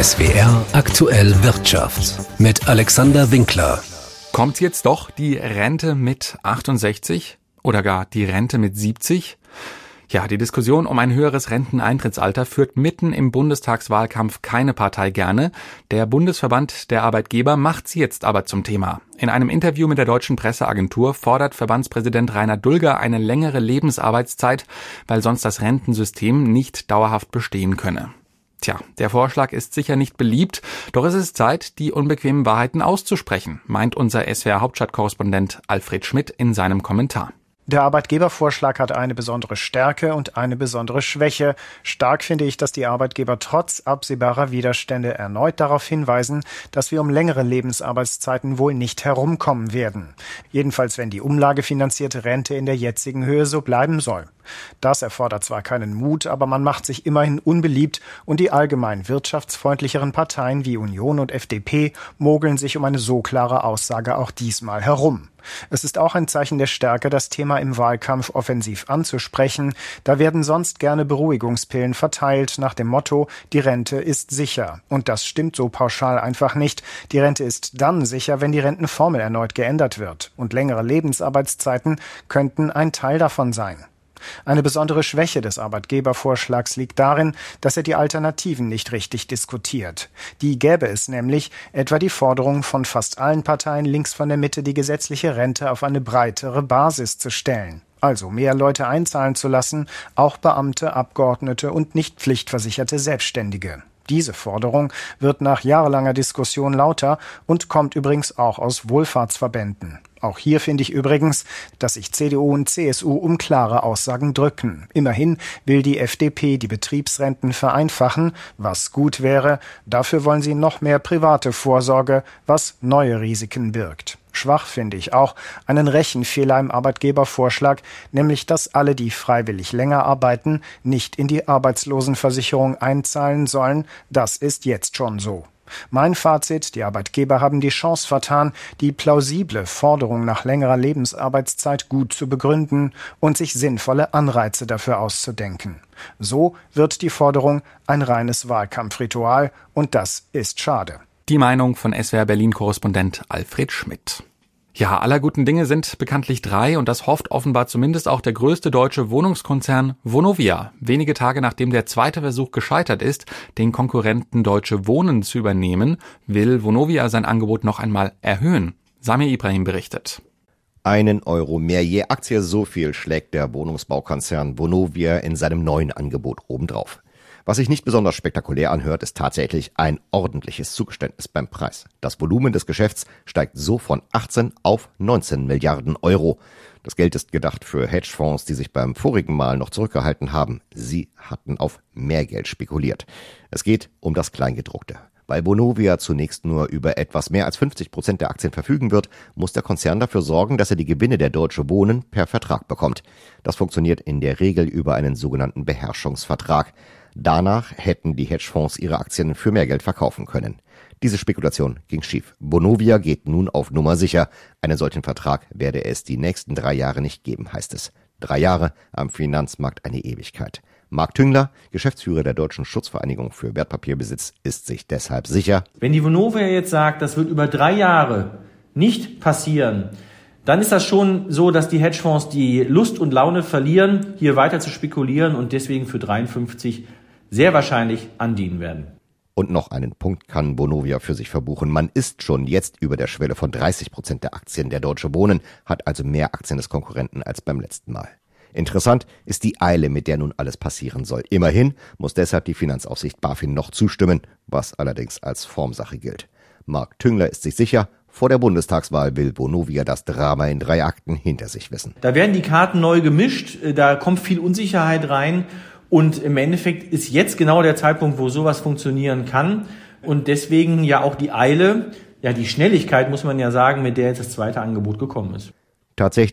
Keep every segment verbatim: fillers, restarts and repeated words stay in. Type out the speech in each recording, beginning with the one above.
S W R Aktuell Wirtschaft mit Alexander Winkler. Kommt jetzt doch die Rente mit achtundsechzig oder gar die Rente mit siebzig? Ja, die Diskussion um ein höheres Renteneintrittsalter führt mitten im Bundestagswahlkampf keine Partei gerne. Der Bundesverband der Arbeitgeber macht sie jetzt aber zum Thema. In einem Interview mit der Deutschen Presseagentur fordert Verbandspräsident Rainer Dulger eine längere Lebensarbeitszeit, weil sonst das Rentensystem nicht dauerhaft bestehen könne. Tja, der Vorschlag ist sicher nicht beliebt, doch es ist Zeit, die unbequemen Wahrheiten auszusprechen, meint unser S W R-Hauptstadtkorrespondent Alfred Schmidt in seinem Kommentar. Der Arbeitgebervorschlag hat eine besondere Stärke und eine besondere Schwäche. Stark finde ich, dass die Arbeitgeber trotz absehbarer Widerstände erneut darauf hinweisen, dass wir um längere Lebensarbeitszeiten wohl nicht herumkommen werden. Jedenfalls, wenn die umlagefinanzierte Rente in der jetzigen Höhe so bleiben soll. Das erfordert zwar keinen Mut, aber man macht sich immerhin unbeliebt und die allgemein wirtschaftsfreundlicheren Parteien wie Union und F D P mogeln sich um eine so klare Aussage auch diesmal herum. Es ist auch ein Zeichen der Stärke, das Thema im Wahlkampf offensiv anzusprechen. Da werden sonst gerne Beruhigungspillen verteilt nach dem Motto, die Rente ist sicher. Und das stimmt so pauschal einfach nicht. Die Rente ist dann sicher, wenn die Rentenformel erneut geändert wird. Und längere Lebensarbeitszeiten könnten ein Teil davon sein. Eine besondere Schwäche des Arbeitgebervorschlags liegt darin, dass er die Alternativen nicht richtig diskutiert. Die gäbe es nämlich, etwa die Forderung von fast allen Parteien links von der Mitte, die gesetzliche Rente auf eine breitere Basis zu stellen. Also mehr Leute einzahlen zu lassen, auch Beamte, Abgeordnete und nicht pflichtversicherte Selbstständige. Diese Forderung wird nach jahrelanger Diskussion lauter und kommt übrigens auch aus Wohlfahrtsverbänden. Auch hier finde ich übrigens, dass sich C D U und C S U um klare Aussagen drücken. Immerhin will die F D P die Betriebsrenten vereinfachen, was gut wäre. Dafür wollen sie noch mehr private Vorsorge, was neue Risiken birgt. Schwach finde ich auch einen Rechenfehler im Arbeitgebervorschlag, nämlich dass alle, die freiwillig länger arbeiten, nicht in die Arbeitslosenversicherung einzahlen sollen. Das ist jetzt schon so. Mein Fazit, die Arbeitgeber haben die Chance vertan, die plausible Forderung nach längerer Lebensarbeitszeit gut zu begründen und sich sinnvolle Anreize dafür auszudenken. So wird die Forderung ein reines Wahlkampfritual und das ist schade. Die Meinung von S W R Berlin-Korrespondent Alfred Schmidt. Ja, aller guten Dinge sind bekanntlich drei und das hofft offenbar zumindest auch der größte deutsche Wohnungskonzern Vonovia. Wenige Tage nachdem der zweite Versuch gescheitert ist, den Konkurrenten Deutsche Wohnen zu übernehmen, will Vonovia sein Angebot noch einmal erhöhen. Samir Ibrahim berichtet. Einen Euro mehr je Aktie, so viel schlägt der Wohnungsbaukonzern Vonovia in seinem neuen Angebot obendrauf. Was sich nicht besonders spektakulär anhört, ist tatsächlich ein ordentliches Zugeständnis beim Preis. Das Volumen des Geschäfts steigt so von achtzehn auf neunzehn Milliarden Euro. Das Geld ist gedacht für Hedgefonds, die sich beim vorigen Mal noch zurückgehalten haben. Sie hatten auf mehr Geld spekuliert. Es geht um das Kleingedruckte. Weil Vonovia zunächst nur über etwas mehr als fünfzig Prozent der Aktien verfügen wird, muss der Konzern dafür sorgen, dass er die Gewinne der Deutsche Wohnen per Vertrag bekommt. Das funktioniert in der Regel über einen sogenannten Beherrschungsvertrag. Danach hätten die Hedgefonds ihre Aktien für mehr Geld verkaufen können. Diese Spekulation ging schief. Vonovia geht nun auf Nummer sicher. Einen solchen Vertrag werde es die nächsten drei Jahre nicht geben, heißt es. Drei Jahre, am Finanzmarkt eine Ewigkeit. Marc Tüngler, Geschäftsführer der Deutschen Schutzvereinigung für Wertpapierbesitz, ist sich deshalb sicher. Wenn die Vonovia jetzt sagt, das wird über drei Jahre nicht passieren, dann ist das schon so, dass die Hedgefonds die Lust und Laune verlieren, hier weiter zu spekulieren und deswegen für dreiundfünfzig sehr wahrscheinlich andienen werden. Und noch einen Punkt kann Vonovia für sich verbuchen. Man ist schon jetzt über der Schwelle von dreißig Prozent der Aktien der Deutsche Wohnen, hat also mehr Aktien des Konkurrenten als beim letzten Mal. Interessant ist die Eile, mit der nun alles passieren soll. Immerhin muss deshalb die Finanzaufsicht BaFin noch zustimmen, was allerdings als Formsache gilt. Marc Tüngler ist sich sicher, vor der Bundestagswahl will Vonovia das Drama in drei Akten hinter sich wissen. Da werden die Karten neu gemischt, da kommt viel Unsicherheit rein. Und im Endeffekt ist jetzt genau der Zeitpunkt, wo sowas funktionieren kann. Und deswegen ja auch die Eile, ja die Schnelligkeit, muss man ja sagen, mit der jetzt das zweite Angebot gekommen ist. Tatsächlich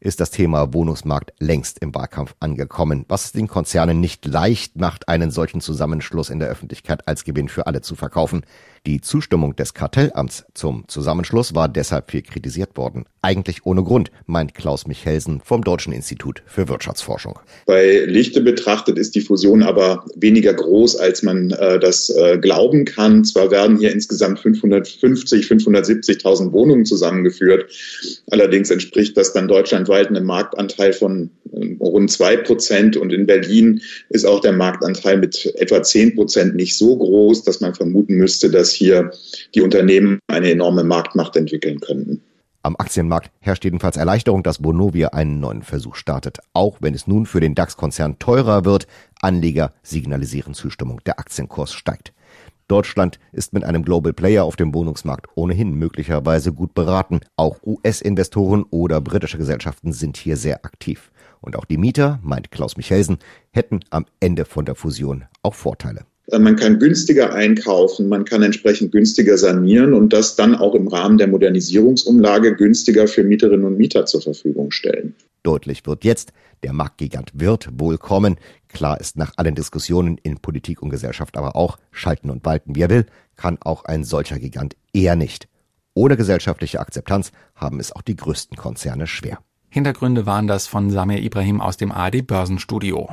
ist das Thema Wohnungsmarkt längst im Wahlkampf angekommen, was es den Konzernen nicht leicht macht, einen solchen Zusammenschluss in der Öffentlichkeit als Gewinn für alle zu verkaufen. Die Zustimmung des Kartellamts zum Zusammenschluss war deshalb viel kritisiert worden. Eigentlich ohne Grund, meint Klaus Michelsen vom Deutschen Institut für Wirtschaftsforschung. Bei Lichte betrachtet ist die Fusion aber weniger groß, als man äh, das äh, glauben kann. Zwar werden hier insgesamt fünfhundertfünfzig, fünfhundertsiebzigtausend Wohnungen zusammengeführt. Allerdings entspricht das dann deutschlandweit einem Marktanteil von äh, rund zwei Prozent. Und in Berlin ist auch der Marktanteil mit etwa zehn Prozent nicht so groß, dass man vermuten müsste, dass hier die Unternehmen eine enorme Marktmacht entwickeln könnten. Am Aktienmarkt herrscht jedenfalls Erleichterung, dass Vonovia einen neuen Versuch startet. Auch wenn es nun für den DAX-Konzern teurer wird, Anleger signalisieren Zustimmung, der Aktienkurs steigt. Deutschland ist mit einem Global Player auf dem Wohnungsmarkt ohnehin möglicherweise gut beraten. Auch U S-Investoren oder britische Gesellschaften sind hier sehr aktiv. Und auch die Mieter, meint Klaus Michelsen, hätten am Ende von der Fusion auch Vorteile. Man kann günstiger einkaufen, man kann entsprechend günstiger sanieren und das dann auch im Rahmen der Modernisierungsumlage günstiger für Mieterinnen und Mieter zur Verfügung stellen. Deutlich wird jetzt, der Marktgigant wird wohl kommen. Klar ist nach allen Diskussionen in Politik und Gesellschaft aber auch, schalten und walten wie er will, kann auch ein solcher Gigant eher nicht. Ohne gesellschaftliche Akzeptanz haben es auch die größten Konzerne schwer. Hintergründe waren das von Samir Ibrahim aus dem A R D Börsenstudio.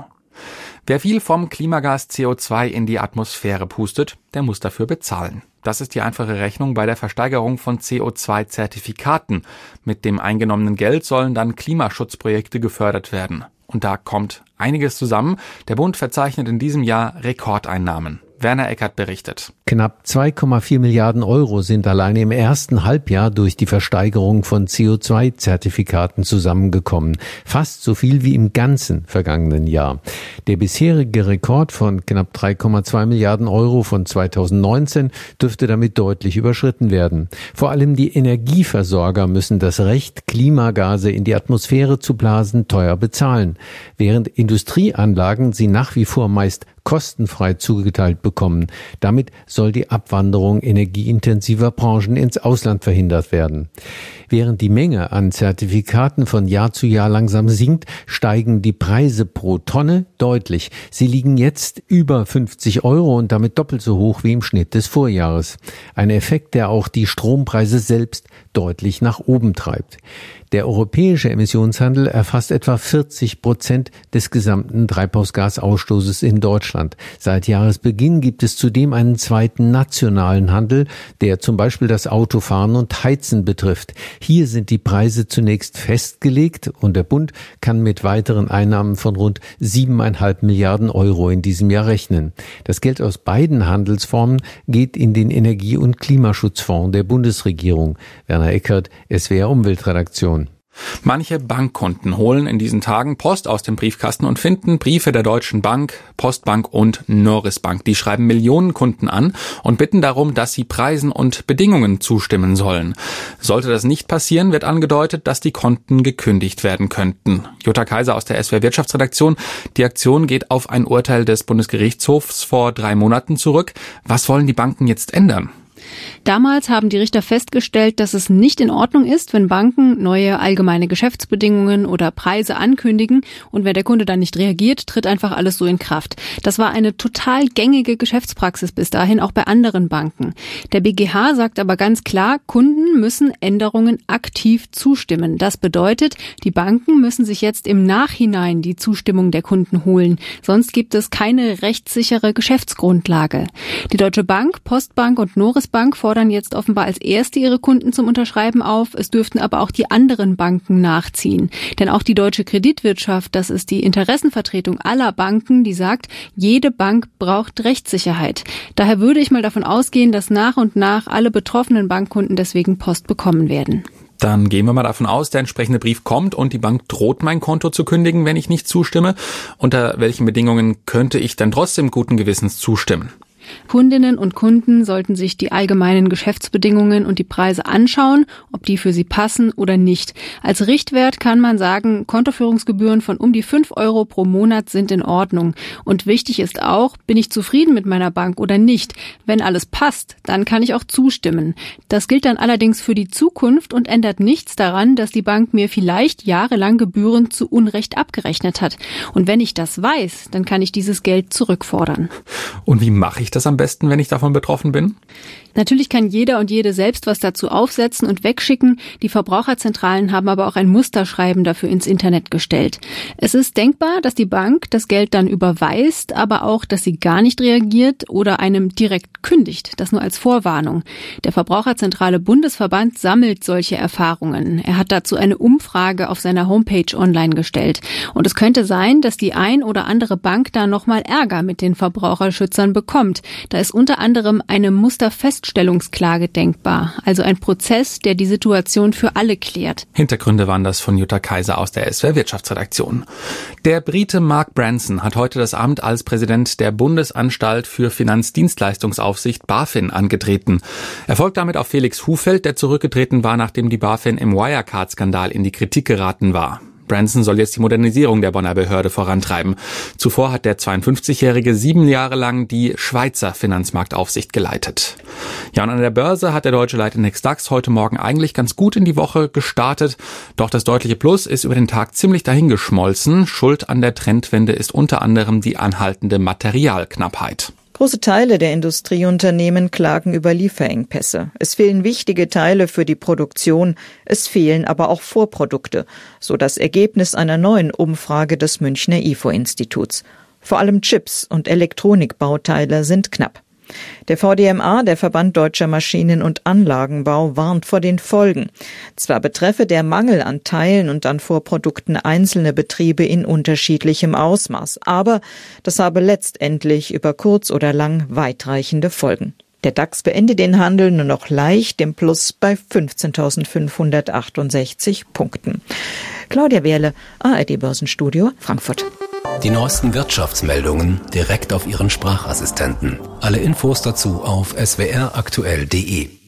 Wer viel vom Klimagas C O zwei in die Atmosphäre pustet, der muss dafür bezahlen. Das ist die einfache Rechnung bei der Versteigerung von C O zwei Zertifikaten. Mit dem eingenommenen Geld sollen dann Klimaschutzprojekte gefördert werden. Und da kommt einiges zusammen. Der Bund verzeichnet in diesem Jahr Rekordeinnahmen. Werner Eckert berichtet. Knapp zwei Komma vier Milliarden Euro sind alleine im ersten Halbjahr durch die Versteigerung von C O zwei Zertifikaten zusammengekommen. Fast so viel wie im ganzen vergangenen Jahr. Der bisherige Rekord von knapp drei Komma zwei Milliarden Euro von zweitausendneunzehn dürfte damit deutlich überschritten werden. Vor allem die Energieversorger müssen das Recht, Klimagase in die Atmosphäre zu blasen, teuer bezahlen. Während Industrieanlagen sie nach wie vor meist kostenfrei zugeteilt bekommen. Damit soll die Abwanderung energieintensiver Branchen ins Ausland verhindert werden. Während die Menge an Zertifikaten von Jahr zu Jahr langsam sinkt, steigen die Preise pro Tonne deutlich. Sie liegen jetzt über fünfzig Euro und damit doppelt so hoch wie im Schnitt des Vorjahres. Ein Effekt, der auch die Strompreise selbst deutlich nach oben treibt. Der europäische Emissionshandel erfasst etwa vierzig Prozent des gesamten Treibhausgasausstoßes in Deutschland. Seit Jahresbeginn gibt es zudem einen zweiten nationalen Handel, der zum Beispiel das Autofahren und Heizen betrifft. Hier sind die Preise zunächst festgelegt und der Bund kann mit weiteren Einnahmen von rund siebeneinhalb Milliarden Euro in diesem Jahr rechnen. Das Geld aus beiden Handelsformen geht in den Energie- und Klimaschutzfonds der Bundesregierung. Werner Eckert, S W R Umweltredaktion. Manche Bankkunden holen in diesen Tagen Post aus dem Briefkasten und finden Briefe der Deutschen Bank, Postbank und Noris Bank. Die schreiben Millionen Kunden an und bitten darum, dass sie Preisen und Bedingungen zustimmen sollen. Sollte das nicht passieren, wird angedeutet, dass die Konten gekündigt werden könnten. Jutta Kaiser aus der S W R Wirtschaftsredaktion. Die Aktion geht auf ein Urteil des Bundesgerichtshofs vor drei Monaten zurück. Was wollen die Banken jetzt ändern? Damals haben die Richter festgestellt, dass es nicht in Ordnung ist, wenn Banken neue allgemeine Geschäftsbedingungen oder Preise ankündigen und wenn der Kunde dann nicht reagiert, tritt einfach alles so in Kraft. Das war eine total gängige Geschäftspraxis bis dahin, auch bei anderen Banken. Der B G H sagt aber ganz klar, Kunden müssen Änderungen aktiv zustimmen. Das bedeutet, die Banken müssen sich jetzt im Nachhinein die Zustimmung der Kunden holen. Sonst gibt es keine rechtssichere Geschäftsgrundlage. Die Deutsche Bank, Postbank und Noris Bank fordern jetzt offenbar als erste ihre Kunden zum Unterschreiben auf. Es dürften aber auch die anderen Banken nachziehen. Denn auch die deutsche Kreditwirtschaft, das ist die Interessenvertretung aller Banken, die sagt, jede Bank braucht Rechtssicherheit. Daher würde ich mal davon ausgehen, dass nach und nach alle betroffenen Bankkunden deswegen Post bekommen werden. Dann gehen wir mal davon aus, der entsprechende Brief kommt und die Bank droht, mein Konto zu kündigen, wenn ich nicht zustimme. Unter welchen Bedingungen könnte ich dann trotzdem guten Gewissens zustimmen? Kundinnen und Kunden sollten sich die allgemeinen Geschäftsbedingungen und die Preise anschauen, ob die für sie passen oder nicht. Als Richtwert kann man sagen, Kontoführungsgebühren von um die fünf Euro pro Monat sind in Ordnung. Und wichtig ist auch, bin ich zufrieden mit meiner Bank oder nicht? Wenn alles passt, dann kann ich auch zustimmen. Das gilt dann allerdings für die Zukunft und ändert nichts daran, dass die Bank mir vielleicht jahrelang Gebühren zu Unrecht abgerechnet hat. Und wenn ich das weiß, dann kann ich dieses Geld zurückfordern. Und wie mache ich das am besten, wenn ich davon betroffen bin? Natürlich kann jeder und jede selbst was dazu aufsetzen und wegschicken. Die Verbraucherzentralen haben aber auch ein Musterschreiben dafür ins Internet gestellt. Es ist denkbar, dass die Bank das Geld dann überweist, aber auch, dass sie gar nicht reagiert oder einem direkt kündigt. Das nur als Vorwarnung. Der Verbraucherzentrale Bundesverband sammelt solche Erfahrungen. Er hat dazu eine Umfrage auf seiner Homepage online gestellt. Und es könnte sein, dass die ein oder andere Bank da nochmal Ärger mit den Verbraucherschützern bekommt. Da ist unter anderem eine Musterfeststellungsklage denkbar, also ein Prozess, der die Situation für alle klärt. Hintergründe waren das von Jutta Kaiser aus der S W R Wirtschaftsredaktion. Der Brite Mark Branson hat heute das Amt als Präsident der Bundesanstalt für Finanzdienstleistungsaufsicht BaFin angetreten. Er folgt damit auf Felix Hufeld, der zurückgetreten war, nachdem die BaFin im Wirecard-Skandal in die Kritik geraten war. Branson soll jetzt die Modernisierung der Bonner Behörde vorantreiben. Zuvor hat der zweiundfünfzigjährige sieben Jahre lang die Schweizer Finanzmarktaufsicht geleitet. Ja, und an der Börse hat der deutsche Leitindex DAX heute Morgen eigentlich ganz gut in die Woche gestartet. Doch das deutliche Plus ist über den Tag ziemlich dahingeschmolzen. Schuld an der Trendwende ist unter anderem die anhaltende Materialknappheit. Große Teile der Industrieunternehmen klagen über Lieferengpässe. Es fehlen wichtige Teile für die Produktion, es fehlen aber auch Vorprodukte, so das Ergebnis einer neuen Umfrage des Münchner I F O-Instituts. Vor allem Chips und Elektronikbauteile sind knapp. Der V D M A, der Verband Deutscher Maschinen- und Anlagenbau, warnt vor den Folgen. Zwar betreffe der Mangel an Teilen und an Vorprodukten einzelne Betriebe in unterschiedlichem Ausmaß, aber das habe letztendlich über kurz oder lang weitreichende Folgen. Der DAX beendet den Handel nur noch leicht im Plus bei fünfzehntausendfünfhundertachtundsechzig Punkten. Claudia Wehrle, A R D Börsenstudio, Frankfurt. Die neuesten Wirtschaftsmeldungen direkt auf Ihren Sprachassistenten. Alle Infos dazu auf s w r aktuell punkt d e.